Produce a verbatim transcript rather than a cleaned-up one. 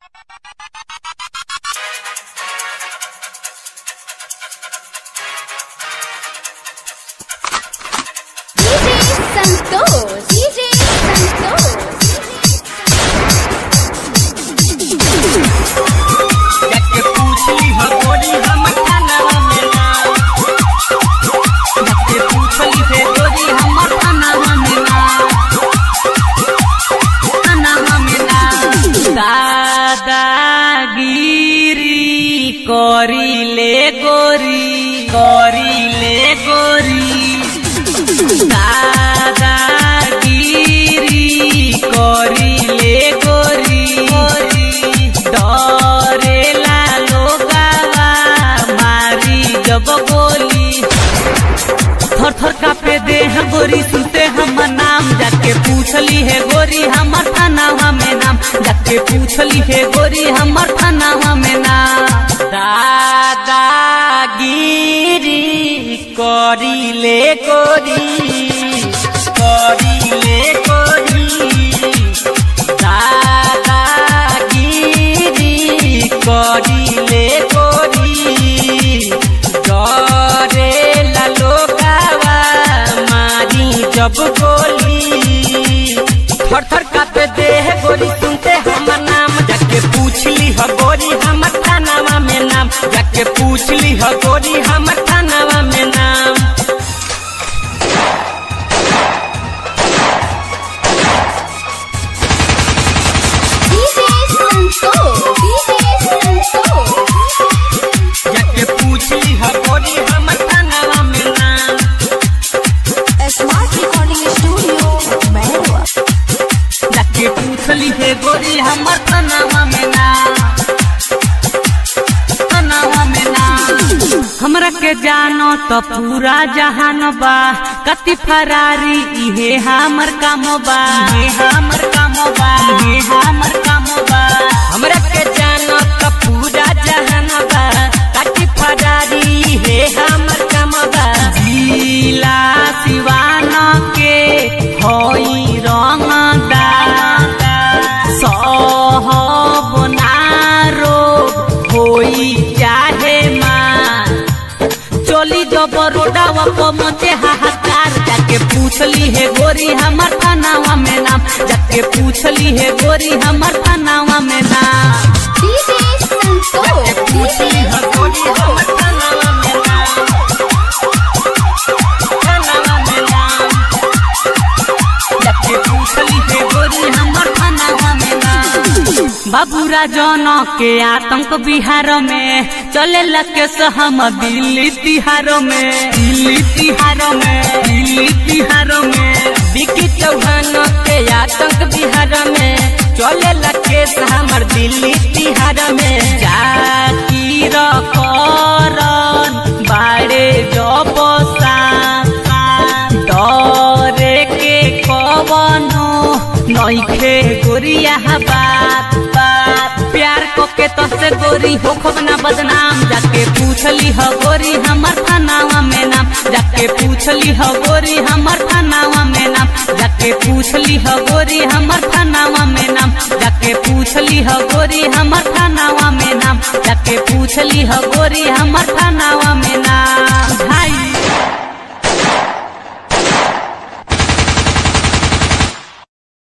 Santosh DJ Santosh जाके पूछली हो गोरी हम थाना में ना जाके पूछली है गोरी हम थाना में ना थाना में ना दादागिरी करी ले गोरी करी ले गोरी दादागिरी करिले गोरी डरेला लोगावा मारी जब गोली थर थर कापे देह गोरी सुनते हम नाम जाके पूछली है गोरी हमर थानावा में नाम जाके पूछली है गोरी हमर थानावा में नाम दादागिरी करिले गोरी करिले गोरी दादागिरी करिले गोरी डरेला लोगावा मारी जब गोली थर थर कापे देह गोरी सुनते हमर नाम जाके पूछली ह गोरी हमर थानावा में नाम जाके पूछली ह गोरी हमर थानावा में नाम डीजे संतोष डीजे संतोष जाके पूछली ह गोरी हमर थानावा में नाम स्मार्ट रिकॉर्डिंग स्टूडियो मैरवा जाके पूछली है गोरी हमर थानावा में नाम थानावा में नाम हमरा के जानो तो पूरा जहान बा कति फरारी इहे हमर काम बा इहे हमर काम बा इहे हमर काम बा हमरा के जानो तो पूरा जहान बा कति फरारी इहे हमर काम बा जिला सिवान के होई रंगदार सहब नारो होई चाहे मार चली जब रोडावा पमचे हाहाकार जाके पूछली है गोरी हमर थानावा में नाम जाके पूछली है गोरी हमर थानावा में नाम डीजे संतोष पूछली है गोरी हमर थानावा में नाम थानावा में नाम जाके पूछली है गोरी हमर थानावा में नाम बाबूरा जन के आतंक बिहार में चले लगे हम दिल्ली तिहार में दिल्ली तिहार में दिल्ली तिहार में विकी चौहान के आतंक बिहार में चले लगे हमर दिल्ली तिहार में जाकिर करन बाड़े जब डरे के कवनो नइखे गोरिया बात बात प्यार को के तो से गोरी हो खबना बदनाम जाके पूछली ह गोरी हमर थानावा में नाम जाके पूछली ह गोरी हमर थानावा में नाम जाके पूछली ह गोरी हमर थानावा में नाम जाके पूछली ह गोरी हमर थानावा में नाम जाके पूछली ह गोरी हमर थानावा में नाम।